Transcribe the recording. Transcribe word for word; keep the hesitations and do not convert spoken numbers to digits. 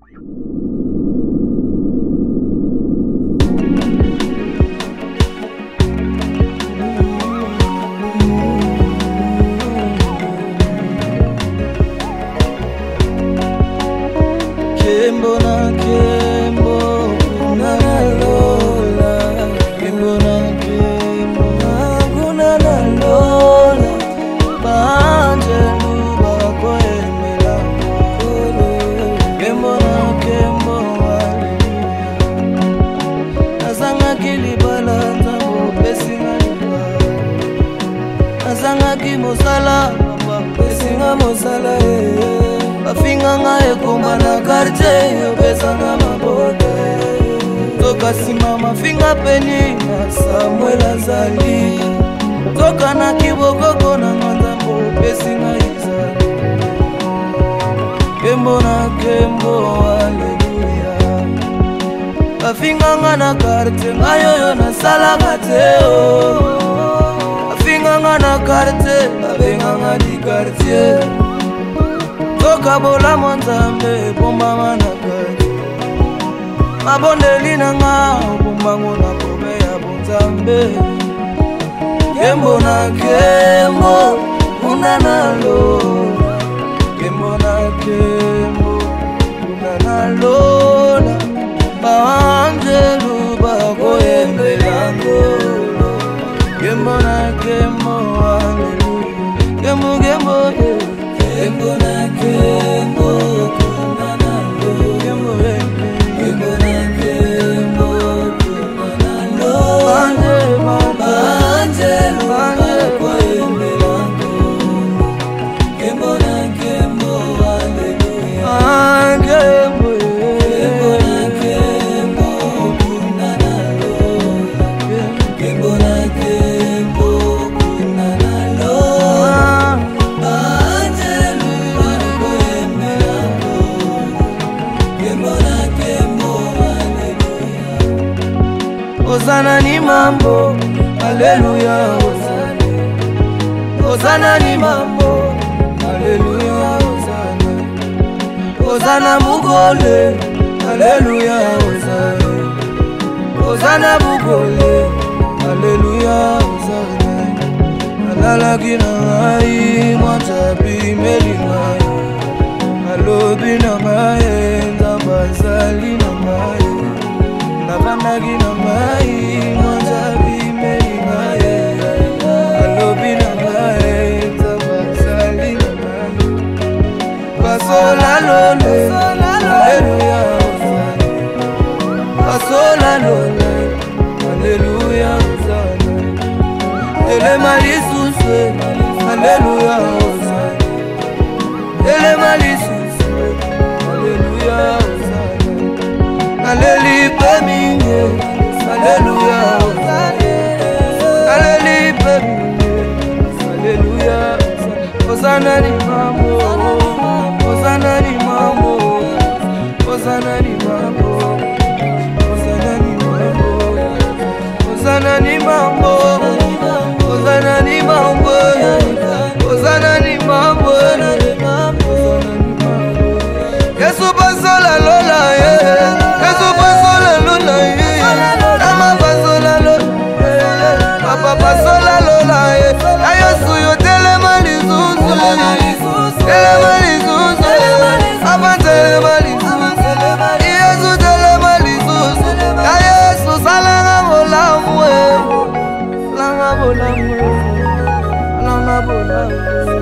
Mosala, pesinga mosala bafinga ngaye komana quartier pesanga mabote toka sima mafinga peni na Samuel azali toka na kiboko na ngambo pesinga izali kembo na kembo haleluya bafinga ngana quartier ngayo yo na sala gateo na quartier, abenga nga di quartier toka bola mwanzambe, bomba mana quartier mabondeli na nga, bombango na kome ya bonzambe kembo na kembo, una na lola kembo na kembo, una na lola baanjelu bakoyembelango kembo na kembo, hallelujah. Kembo kembo, kembo na kembo, kuna na lo. Kembo kembo na kembo, kuna na lo. Banje banje banje kwa embelango. Kembo na kembo, hallelujah. Ah kembo kembo na kembo, kuna na lo. Kembo na kembo. Hosana ni mambo, haleluya, hosana. Hosana ni mambo, haleluya, hosana. Hosana mugole, haleluya, hosana. Hosana mugole, haleluya, hosana. Alala kina ngai, mwatabi meli ngai. Alobi na ngai, nzambazali na ngai. Navandagi na mai, mwanzabi meri ngai. Alobi na ngai, nzambazali na ngai. Basola lole, haleluya, hosana. Basola lole, haleluya, hosana. Ele malisuse, haleluya, hosana. Ele malisuse, haleluya, hosana. Aleli peminye, haleluya, aleli peminye, haleluya. Hosana ni mambo, hosana ni mambo, hosana ni mambo, hosana ni mambo, hosana ni mambo, hosana ni mambo, hosana ni mambo. Yesu basola lola ye. Pasola lola ye, ayo suyo telema lizuzu, telema lizuzu, apa telema lizuzu, Yesu telema lizuzu, ya Yesu salanga bola mwe, salanga bola mwe, salanga bola mwe.